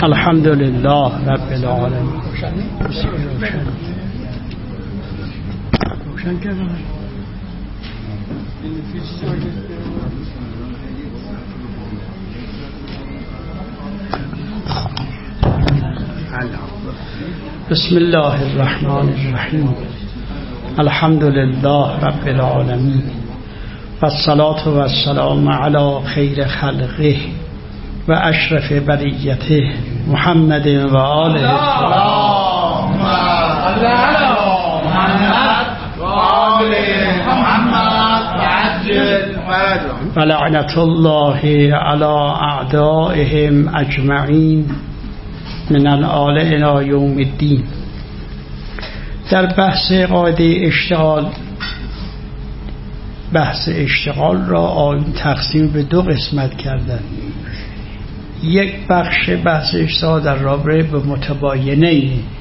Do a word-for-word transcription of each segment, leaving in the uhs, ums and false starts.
الحمد لله رب العالمین. روشن کردم. بسم الله الرحمن الرحیم. الحمد لله رب العالمین و الصلاة و السلام علی خیر خلقه و اشرف بریته محمد و آله و لعنت الله علی اعدائهم اجمعین من الآل الی یوم الدین. در بحث قاعده اشتغال، بحث اشتغال را آیین تقسیم به دو قسمت کردن. یک بخش بحث اشتغال در رابطه به متباینه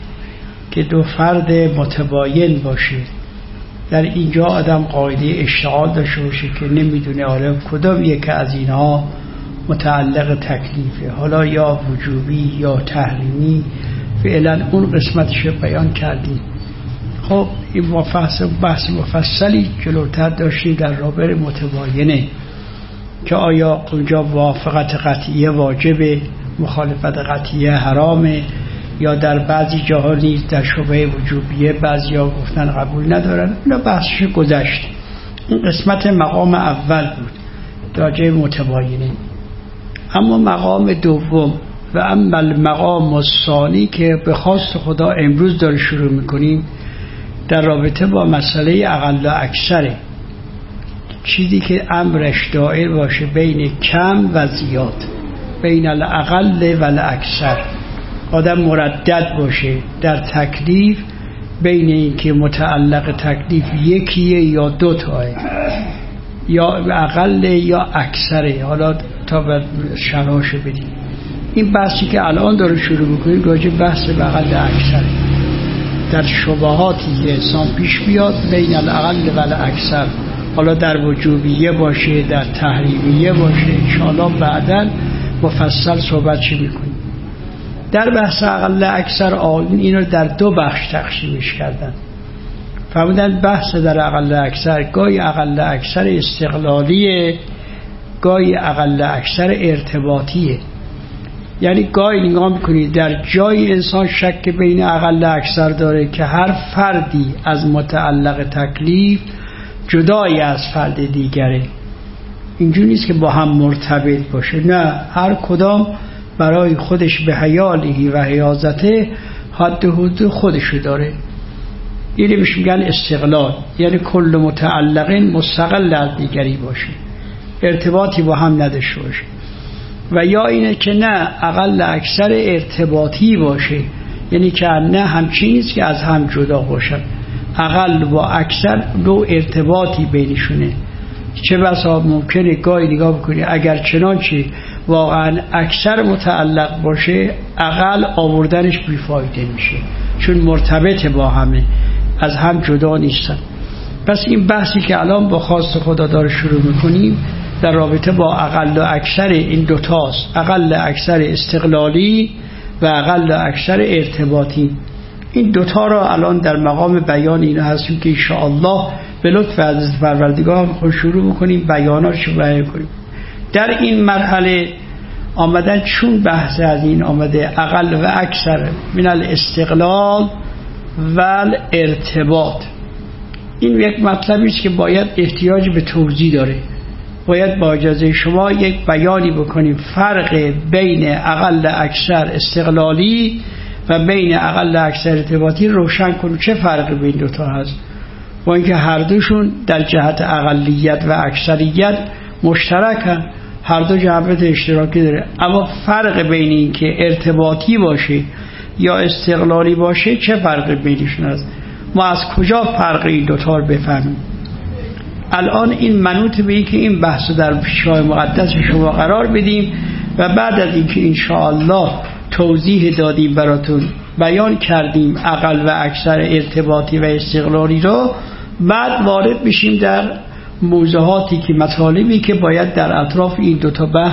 که دو فرد متباین باشه. در اینجا آدم قاعده اشتغال داشته باشه که نمیدونه آره کدام یک از اینها متعلق تکلیفه، حالا یا وجوبی یا تحریمی. فعلا اون قسمتش بیان کردیم. خب این مفصل بحث مفصلی جلوتر داشتیم در رابطه متباینه که آیا اونجا موافقت قطعیه واجبه، مخالفت قطعیه حرامه، یا در بعضی جاها نیز در شبهه وجوبیه بعضی ها گفتن قبول ندارن. اینا بحثش گذشت. این قسمت مقام اول بود راجع متباینه. اما مقام دوم و اما المقام الثانی که به خواست خدا امروز داره شروع میکنیم در رابطه با مسئله اقل و اکثره، چیزی که امرش دائر باشه بین کم و زیاد، بین الاقل و الاکثر. آدم مردد باشه در تکلیف بین این که متعلق تکلیف یکیه یا دو تاه، یا اقل یا اکثره. حالا تا به شرحاشو بدیم. این بحثی که الان داره شروع میکنیم راجع بحث به اقل اکثره. در شبهاتی که انسان پیش بیاد بین الاقل و الاکثر، حالا در وجوبیه باشه در تحریمیه باشه، انشاءالله بعداً مفصل صحبت چی میکنیم. در بحث اقل اکثر آیین اینو در دو بخش تقسیمش کردن. فهمیدن بحث در اقل اکثر گاهی اقل اکثر استقلالیه، گاهی اقل اکثر ارتباطیه. یعنی گاهی نگاه میکنید در جای انسان شک بین اقل اکثر داره که هر فردی از متعلق تکلیف جدایی از فرد دیگره، اینجوری نیست که با هم مرتبط باشه، نه، هر کدام برای خودش به حیالی و حیازته حد و حدود خودشو داره. یعنی بهش میگن استقلال، یعنی کل متعلق مستقل از دیگری باشه، ارتباطی با هم نداشته باشه. و یا اینه که نه، اقل اکثر ارتباطی باشه، یعنی که نه همچین نیست که از هم جدا باشن، اقل و اکثر دو ارتباطی بینشونه. چه بسا ممکنه گاهی نگاه بکنی اگر چنانچه واقعا اکثر متعلق باشه اقل آوردنش بیفایده میشه، چون مرتبط با همه، از هم جدا نیستن. پس این بحثی که الان با خواست خدا داره شروع میکنیم در رابطه با اقل و اکثر این دوتاست، اقل اکثر استقلالی و اقل اکثر ارتباطی. این دوتا را الان در مقام بیان اینا هستیم که انشاءالله به لطف عزیز پروردگار خود شروع میکنیم بیاناتشو بیان کنیم. در این مرحله آمدن چون بحث از این آمده اقل و اکثر من الاستقلال و الارتباط، این یک مطلبی است که باید احتیاج به توضیح داره. باید با اجازه شما یک بیانی بکنیم فرق بین اقل اکثر استقلالی و بین اقل اکثر ارتباطی روشن کنیم. چه فرقی بین دوتا هست؟ با اینکه هر دوشون در جهت اقلیت و اکثریت مشترکن، هر دو جنبه اشتراکی داره، اما فرق بین این که ارتباطی باشه یا استقلالی باشه چه فرق بینشون هست؟ ما از کجا فرق این دوتا رو بفهمیم؟ الان این منوط به این که این بحث در پیشگاه مقدس شما قرار بدیم و بعد از اینکه انشاءالله توضیح دادیم براتون، بیان کردیم اقل و اکثر ارتباطی و استقلالی رو، بعد وارد بشیم در موضوعاتی که مطالبی که باید در اطراف این دوتا بحث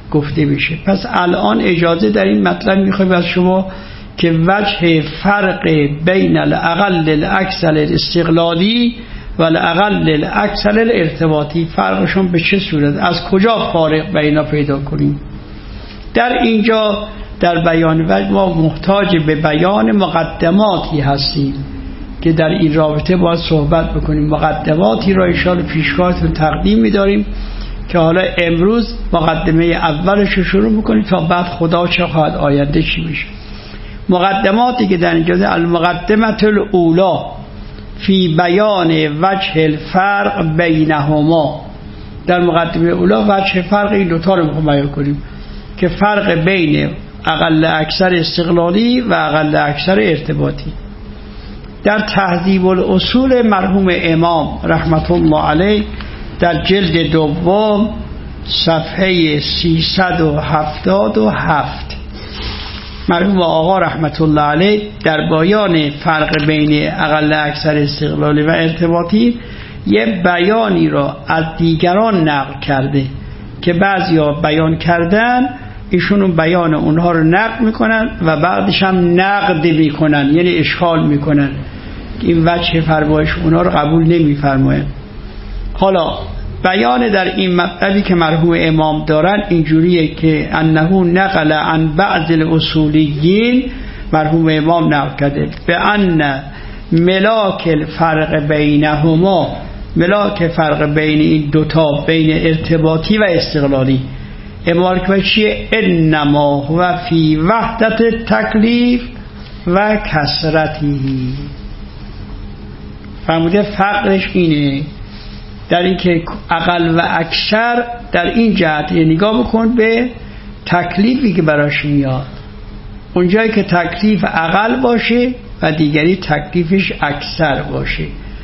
گفته بشه. پس الان اجازه در این مطلب میخوایم از شما که وجه فرق بین الاقل الاکثر الاستقلالی و الاقل الاکثر الارتباطی، فرقشون به چه صورت، از کجا فارق بینا پیدا کنیم. در اینجا در بیان وجه ما محتاج به بیان مقدماتی هستیم که در این رابطه باید صحبت بکنیم. مقدماتی را انشاءالله پیشگاهتون تقدیم می‌داریم که حالا امروز مقدمه اولش رو شروع بکنیم تا بعد خدا چه خواهد آینده چی بشه. مقدماتی که در اینجا المقدمه الاولی فی بیان وجه الفرق بینهما، در مقدمه اولا وجه فرق این دوتا رو میخوام بیان کنیم که فرق بین اقل اکثر استقلالی و اقل اکثر ارتباطی. در تهذیب الاصول مرحوم امام رحمت الله علیه در جلد دوم صفحه سیصد و هفتاد و هفت مرحوم آقا رحمت الله علیه در بیان فرق بین اقل اکثر استقلالی و ارتباطی یه بیانی را از دیگران نقل کرده که بعضیا بیان کردن، ایشون بیان اونها رو نقل میکنن و بعدش هم نقد میکنن، یعنی اشکال میکنن، این وجه فرمایش اونها رو قبول نمیفرماین. حالا بیان در این مطلبی که مرحوم امام دارن اینجوریه که انه نقل عن بعض الاصولیین، مرحوم امام نقل کرده به ان ملاک الفرق بینهما، ملاک فرق بین این دوتا بین ارتباطی و استقلالی، امارک چیه؟ انما هو فی وحدت تکلیف و کثرتی. فرموده فقرش اینه در این که اقل و اکثر در این جهت نگاه بکن به تکلیفی که براش میاد، اونجایی که تکلیف اقل باشه و دیگری تکلیفش اکثر باشه.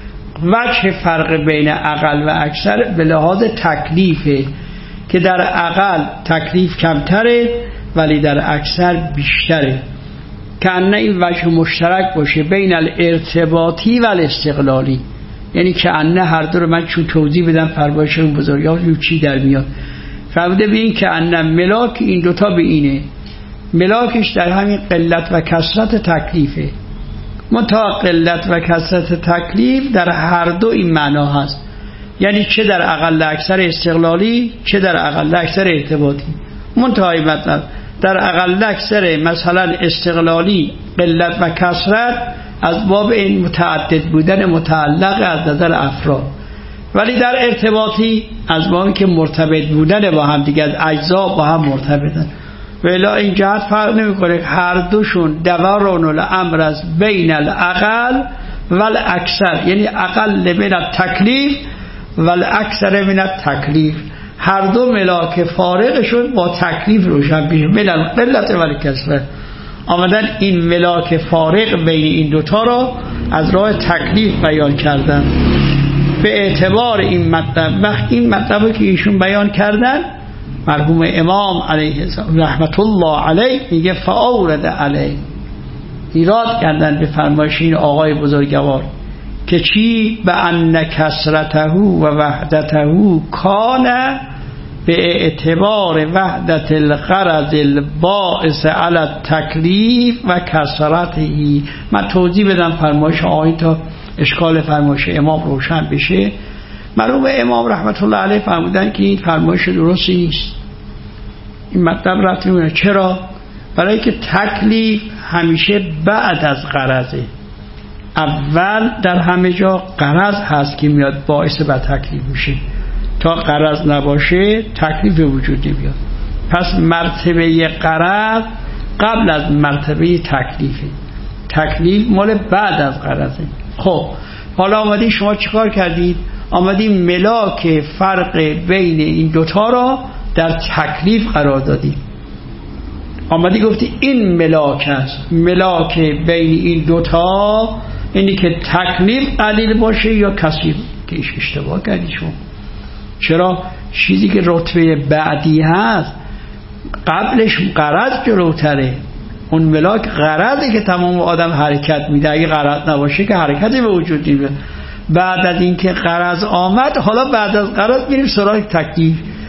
وجه فرق بین اقل و اکثر به لحاظ تکلیفه که در اقل تکلیف کمتره ولی در اکثر بیشتره، که انه این وجه مشترک باشه بین الارتباطی و الاستقلالی، یعنی که انه هر دو رو من چون توضیح بدم فرمایش اون بزرگوار چی در میاد. فرموده به این که انه ملاک این دوتا به اینه، ملاکش در همین قلت و کثرت تکلیفه، منتها قلت و کثرت تکلیف در هر دو این معنا هست، یعنی چه در اقل اکثر استقلالی چه در اقل اکثر ارتباطی. منتهای مطلب در اقل اکثر مثلا استقلالی قلت و کثرت از باب این متعدد بودن متعلق از نظر افراد، ولی در ارتباطی از بابی که مرتبط بودن با هم دیگه، از اجزا با هم مرتبطن. ولی این جهت فرق نمیکنه، هر دوشون دوران الامر از بین الاقل و الاکثر، یعنی اقل من التکلیف و الاکثر من التکلیف، هر دو ملاک فارقشون با تکلیف روشن میشه، من القلت و الکثرت. آمدن این ملاک فارق بین این دوتا را از راه تکلیف بیان کردن. به اعتبار این مطلب، وقت این مطلبی که ایشون بیان کردن مرحوم امام علیه رحمت الله علیه میگه فاورد علیه، ایراد کردن به فرمایش این آقای بزرگوار که چی؟ به ان کثرته و وحدته کان به اعتبار وحدت الغرض الباعث علی التکلیف و کثرته. من توضیح بدم فرمایش آقای تا اشکال فرمایش امام روشن بشه. مرحوم امام رحمت الله علیه فرمودن که این فرمایش درستی نیست، این مطلب رفت نمیونه. چرا؟ برای که تکلیف همیشه بعد از غرضه، اول در همه جا غرض هست که میاد باعث بر تکلیف میشه، تا غرض نباشه تکلیف وجود نمیاد. پس مرتبه غرض قبل از مرتبه تکلیفه، تکلیف مال بعد از غرضه. خب حالا آمدید شما چیکار کردید؟ آمدید ملاک فرق بین این دوتا را در تکلیف قرار دادید. آمدی گفتی این ملاک است، ملاک بین این دوتا اینی که تکلیف قلیل باشه یا کثیر، که ایش اشتباه کردی شما. چرا؟ چیزی که رتبه بعدی هست قبلش غرض جلوتره، اون ملاک غرضی که تمام آدم حرکت میده، اگه غرض نباشه که حرکتی به وجود نمیاد. بعد از اینکه غرض آمد، حالا بعد از غرض میریم سراغ تکلیف.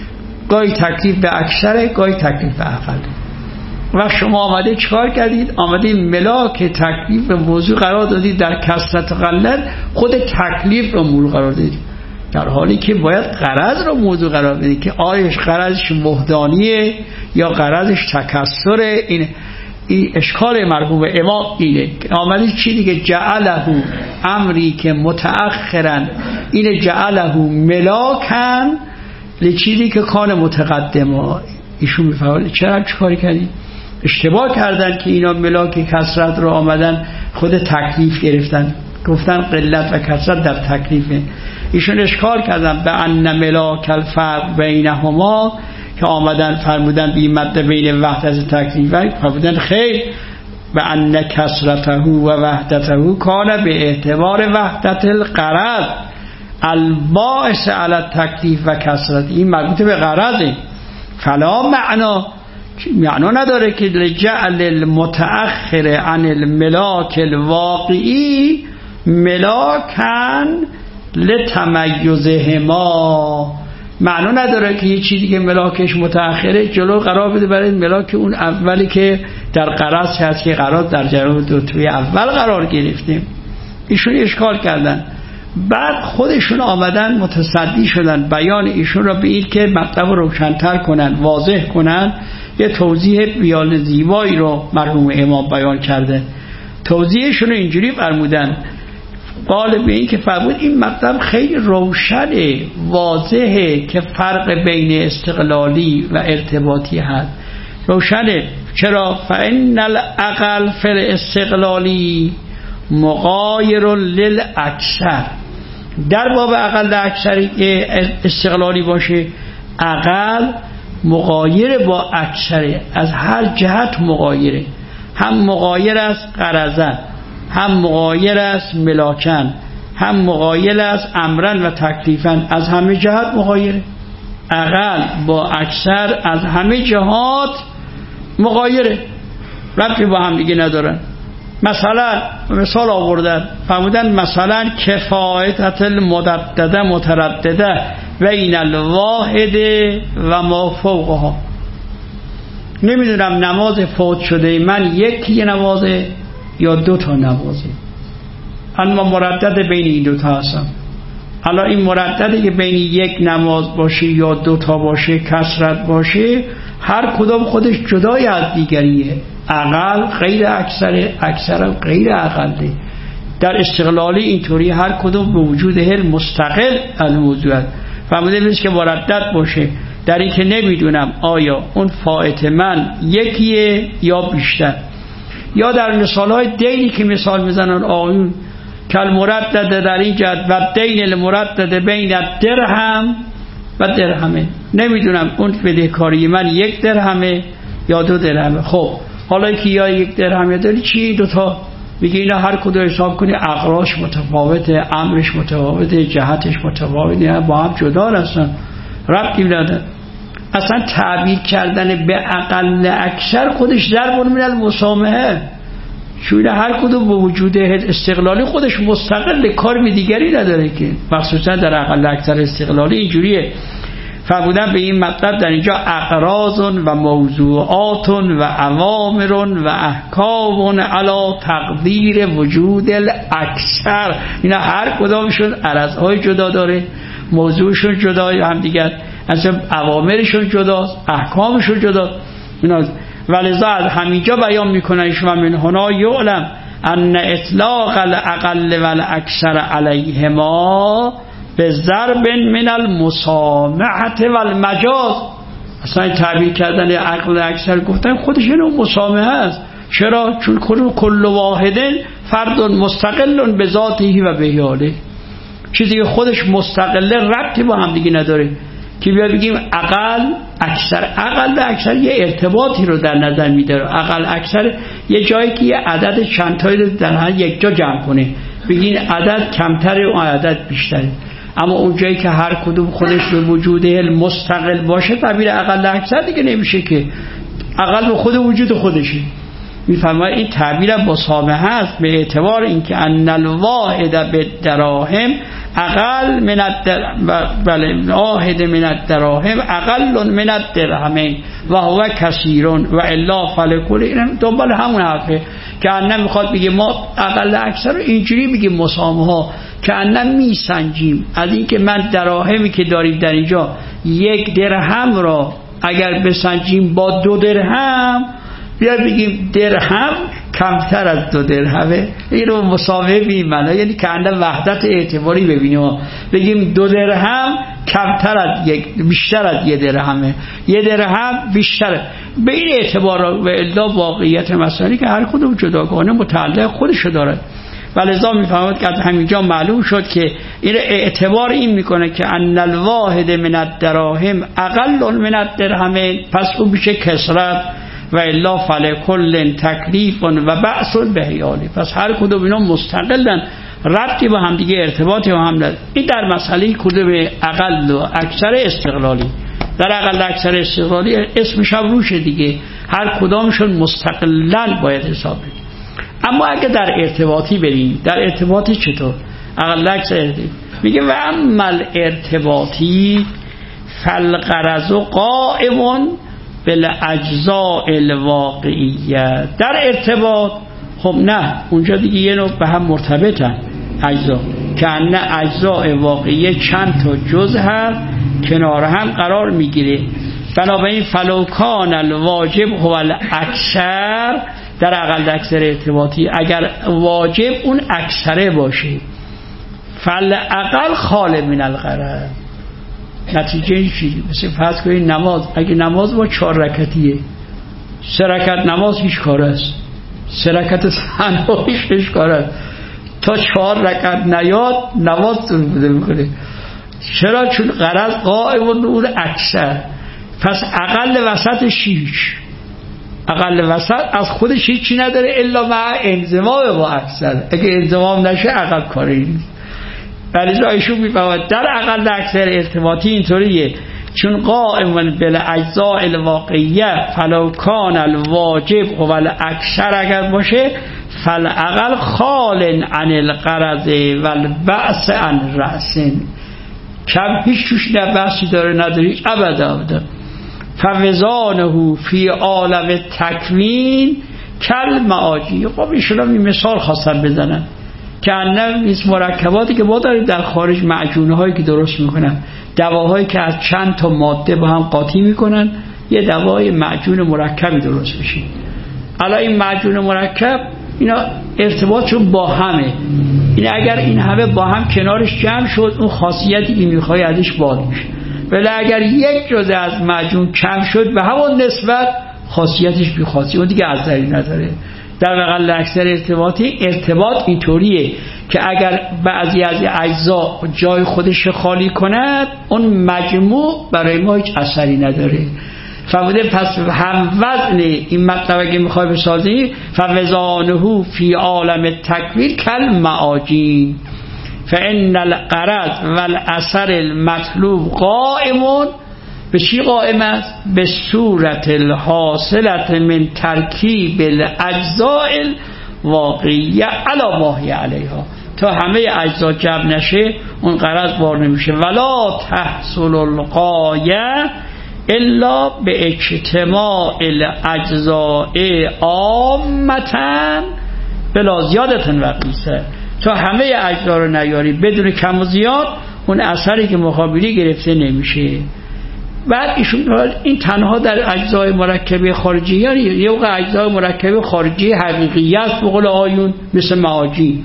گاهی تکلیف به اکثره، گاهی تکلیف به اقل. و شما آمده چیکار کردید؟ آمده ملاک تکلیف به موضوع قرار دادید، در کثرت قلت خود تکلیف رو موضوع قرار دادید، در حالی که باید غرض رو موضوع قرار بدید که آیش غرضش وحدانیه یا غرضش تکثره. این این اشکال مرحوم امام اینه. آمده چی دیگه؟ جعله امری که متأخرن، این جعله ملاکن لچیزی که کان متقدمه. ایشون میفهمه چرا چیکار کردی؟ اشتباه کردن که اینا ملاک کثرت رو آمدن خود تکلیف گرفتن، گفتن قلت و کثرت در تکلیفه. ایشون اشکال کردن به ان ملاک الفرق بینهما که آمدن فرمودن بی مد بین وحدت تکلیف، فرمودن خیر به ان کثرته و وحدته کان به اعتبار وحدت الغرض الباعث علی تکلیف و کثرت. این مربوط به غرضه. فلا معنا معنا نداره که لجعل المتأخر عن الملاک الواقعی ملاکن لتمیزهما. معنا نداره که یه چیزی که ملاکش متأخره جلو قرار بده برای ملاک اون اولی که در غرض هست که قرار در جلو دو توی اول قرار گرفتیم. ایشون اشکال کردن، بعد خودشون آمدن متصدی شدن بیان ایشون را به این که مطلب رو روشن‌تر کنن، واضح کنن. یه توضیح بیان زیبایی رو مرحوم امام بیان کرده. توضیحشون رو اینجوری فرمودن، قال به این که فرمود این مطلب خیلی روشنه، واضحه که فرق بین استقلالی و ارتباطی هست. روشنه. چرا؟ فإن الأقل فی الاستقلالی مغایر للاکثر. در باب اقل اکثری که استقلالی باشه، اقل مغایر با اکثره، از هر جهت مغایره. هم مغایر است غرضن، هم مغایر است ملاکن، هم مغایر است امرن و تکلیفن، از همه جهت مغایره. اقل با اکثر از همه جهات مغایره، ربطی با هم دیگه ندارن. مثلا مثال آوردن، فرمودن مثلا کفایت المددده متردده بین الواحد و ما فوقها. نمیدونم نماز فوت شده من یکی نمازه یا دو تا نمازه، اما مردد بین این دو تا هستم. حالا این مردده که بین یک نماز باشه یا دو تا باشه، کثرت باشه، هر کدام خودش جدای از دیگریه. اقل غیر اکثر، اکثر غیر اقله. در استقلالی اینطوری هر کدام به وجود هر مستقل از موضوع فرموده نیست که مردد باشه، در این که نمیدونم آیا اون فائت من یکیه یا بیشتر. یا در مثالهای دینی که مثال میزنن آقایون کل مردد در این جد و دین المردد بین درهم و درهمه، نمیدونم اون بدهکاری من یک درهمه یا دو درهمه. خب حالا که یا یک درهمه داری چی؟ دوتا. میگه اینا هر کدوم حساب کنی اقراش متفاوته، امرش متفاوته، جهتش متفاوته، با هم جدا هستن، ربطی نداره. اصلا تعبیر کردن به اقل اکثر خودش ضرب من المسامحه، چون هر کدوم با وجود استقلالی خودش مستقل، کار دیگری نداره که، مخصوصا در اقل اکثر استقلالی اینجوریه. فرمودن به این مطلب در اینجا اقراض و موضوعات و اوامر و احکام علی تقدیر وجود الاکثر. اینا هر کدامشون عرضهای جدا داره، موضوعشون جدا هم دیگر، اصلا اوامرشون جداست، احکامشون جدا. اینا ولذا از همینجا بیان میکنن شما من هنا یعلم ان اطلاق الاقل و الاکثر علیهما به ضرب من المسامحت و المجاز. اصلا تعبیر کردن عقل اکثر گفتن خودش اینو مسامحه است. چرا؟ چون کل واحد فرد مستقل به ذاته و به حاله، چیزی که خودش مستقله ربطی با هم دیگه نداره. که بیا بگیم اقل اکثر، اقل اکثر یه ارتباطی رو در نظر میداره. اقل اکثر یه جایی که یه عدد چندتایی رو در هر یک جا جمع کنه، بگین عدد کمتره و عدد بیشتره. اما اون جایی که هر کدوم خودش به وجود مستقل باشه تعبیر اقل اکثر دیگه نمیشه، که اقل به خود وجود خودشه. میفرماید این تعبیر مسامحه است به اعتبار اینکه ان الواحد بالدراهم اقل من الدرهم بله واحد من الدراهم اقل من الدرهمین و هو کثیر و الا فلکل. این دنبال همون حرفه که انم میخواد بگه ما اقل اکثر رو اینجوری بگیم مسامه ها که انم میسنجیم از این که من دراهمی که داریم در اینجا یک درهم را اگر بسنجیم با دو درهم بیا بگیم درهم کمتر از دو درهمه. این رو مساوی بیم معنی یعنی که اندر وحدت اعتباری ببینیم بگیم دو درهم کمتر از یک بیشتر از یک درهمه، یک درهم بیشتر به این اعتبار و الا واقعیت مسائلی که هر کدوم جداگانه متعلق خودشو داره. ولذا میفهمد که از همینجا معلوم شد که این اعتبار این میکنه که ان الواحد من الدراهم اقل من الدرهمین، پس اون میشه کسرت و الا فلکل تکلیف و بأس بهیالی. پس هر کدوم اینا مستقلن، ربطی با هم دیگه ارتباطی با هم نداره. این در مسئله کدوم اقل و اکثر استقلالی. در اقل اکثر استقلالی اسمش هم روشه دیگه، هر کدامشون مستقلن باید حساب بدیم. اما اگه در ارتباطی بریم، در ارتباطی چطور؟ اقل اکثر میگه و عمل ارتباطی فالغرض قائم بالاجزاء الواقعیه. در ارتباط خب نه، اونجا دیگه یه نوع به هم مرتبطن اجزا، که نه اجزاء واقعیه چند تا جزء هست کنار هم قرار میگیره. بنابراین فلوکان الواجب هو الاکثر، در اقل اکثر ارتباطی اگر واجب اون اکثره باشه فالاقل خال من الغرض. نتیجه این چیزی مثل فرض کنید نماز، اگه نماز با چهار رکعتیه، سه رکعت نماز هیچ کار است، سه رکعت تنهاییش هیچ کار است، تا چهار رکعت نیاد نمازتون بوده میکنه. چرا؟ چون غرض قائم اون اکثر. پس اقل وسط شیش، اقل وسط از خودش هیچی نداره الا مع انضمام با اکثر. اگه انضمام نشه اقل کاری نیست. ولی ایشون میفهمد در اقل اکثر ارتباطی اینطوریه، چون قائم بالاجزاء الواقعیه فلو کان الواجب هو الاکثر اگر باشه فالاقل خال عن الغرض والبأس عن رأس. کم هیچ توش نه بحثی داره نداری ابدا ابدا. فوزانه فی عالم تکوین کل معاجی. خب ایشون هم این مثال خواستن بزنن که انم این مرکباتی که ما داریم در خارج، معجونه هایی که درست میکنن، دواهایی که از چند تا ماده با هم قاطی میکنن یه دوای معجون مرکبی درست میشه. الان این معجون مرکب اینا ارتباطشون با همه، این اگر این همه با هم کنارش جمع شد اون خاصیتی که میخوای ازش باد میشه، ولی اگر یک جزء از معجون کم شد به همون نسبت خاصیتش بی خاصیت اون دیگه اثری نداره. در اقل اکثر ارتباطی ارتباط اینطوریه که اگر بعضی از اجزا جای خودش خالی کند اون مجموع برای ما هیچ اثری نداره. فهمیده؟ پس هم وزن این مطلب اگه میخوای بسازی فوزانه فی عالم تکویر کل معاجین فان الغرض والاثر المطلوب قائمون. به چی قائم است؟ به صورت الحاصلت من ترکیب الاجزاء الواقعیه علی ما هی علیها. تا همه اجزا جمع نشه اون غرض بار نمیشه. ولا تحصل الغایه الا به اجتماع الاجزاء عامتا بلا زیادت و قیسه. تا همه اجزا رو نیاری بدون کم و زیاد اون اثری که مقابلی گرفته نمیشه. بعد ایشون این تنها در اجزای مرکبه خارجی، یعنی یه وقت اجزای مرکبه خارجی حقیقی است به قول آیون مثل معاجی،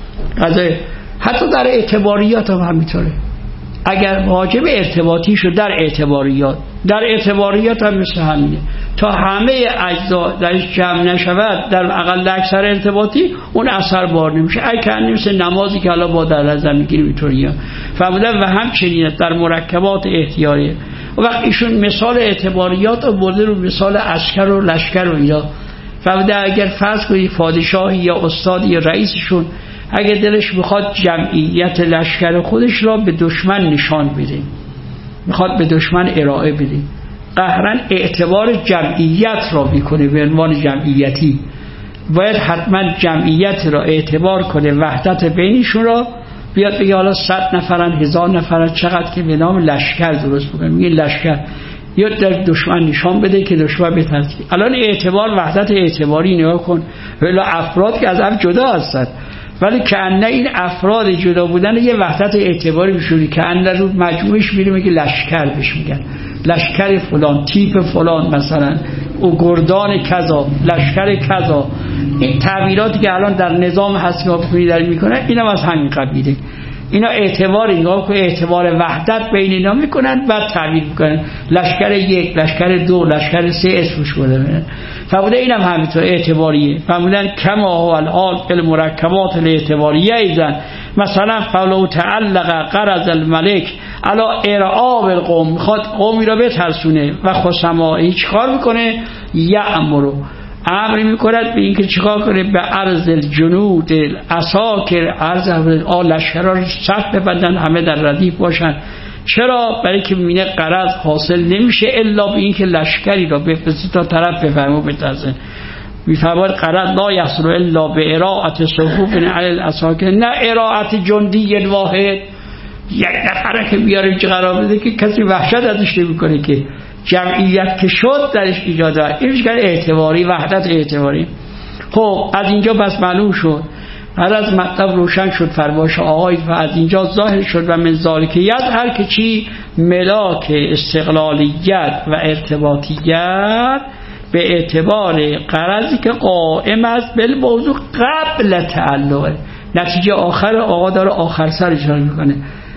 حتی در اعتباریات هم همینطوره. اگر واجب ارتباطی شد در اعتباریات، در اعتباریات هم مثل همینه. تا همه اجزا درش جمع نشود در اقل اکثر ارتباطی اون اثر بار نمیشه. ای که مثل نمازی که حالا با در نظر میگیریم اینطوریه. فهمیدن و همچنین در مرکبات احتیاریه. و وقت ایشون مثال اعتباریات رو برده رو مثال عسکر و لشکر و اینا. فهمیدن اگر فرض کنید پادشاهی یا استادی یا رئیسشون اگر دلش میخواد جمعیت لشکر خودش را به دشمن نشان بده، میخواد به دشمن ارائه بده، قهرن اعتبار جمعیت را میکنه به عنوان جمعیتی، باید حتما جمعیت را اعتبار کنه، وحدت بینشون را بیاد بگه حالا صد نفرن هزار نفرن چقدر که به نام لشکر درست بکنه، میگه لشکر یا در دشمن نشان بده که دشمن بترسه. الان اعتبار وحدت اعتباری نگاه کن، ولی افراد که از هم جدا هستن ولی کأنه این افراد جدا بودن یه وحدت اعتباری میشونی، کأنه رو مجموعش میره میگه لشکر بهش میگن، لشکر فلان تیپ فلان، مثلا او گردان کذا لشکر کذا. این تعبیراتی که الان در نظام حسابی بکنی در میکنن اینم از همین قبیله. اینا اعتبار اینها که اعتبار وحدت بین اینا میکنن بعد تعبیر میکنن لشکر یک لشکر دو لشکر سه اسمش بوده. فرمودن اینم همینطور اعتباریه. فرمودن کما هو الحال المرکبات الاعتباریه ایزن، مثلا فلو تعلق قرض الملک علی ارعاب القوم، میخواد قومی را بترسونه و خصمایی چیکار میکنه؟ یأمرو امر میکند به اینکه چیکار کنه؟ به عرض الجنود العساکر، عرض آل لشکرها رو صف ببندن همه در ردیف باشن. چرا؟ برای که مینه قرض حاصل نمیشه الا به اینکه لشکری را بفرسته تا طرف بفرمو بترسه. میفرماید قرض لا یحصل الا به اراعت صفوف علی العساکر، نه اراعت جندی واحد یک نفره که بیاره چه قرار بده که کسی وحشت ازش نمیکنه، که جمعیت که شد درش ایجاد داره. اینش که اعتباری وحدت اعتباری. خب از اینجا بس معلوم شد، هر از مطلب روشن شد فرمایش آقای و از اینجا ظاهر شد و من ذالک یظهر که چی؟ ملاک استقلالیت و ارتباطیت به اعتبار قرضی که قائم است بالموضوع قبل تعلق. نتیجه آخر آقا داره آخر سر اشاره میکنه،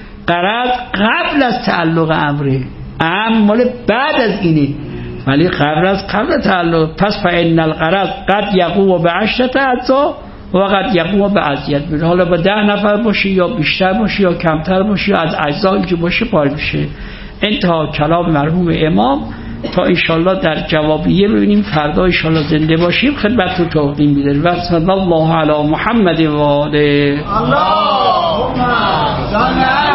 قرض قبل از تعلق امره، ام مال بعد از اینه، ولی قبل از قبل تعلق. پس فإن القرض قد یقوم به عشرة اجزا و قد یقوم به اذیت، حالا با ده نفر باشه یا بیشتر باشه یا کمتر باشه یا از اجزایی که باشه پای میشه. انتها کلام مرحوم امام. تا انشالله در جوابیه ببینیم فردا انشالله زنده باشیم خدمت رو تقدیم می‌داریم. و صلی الله علی محمد و آله. اللهم صل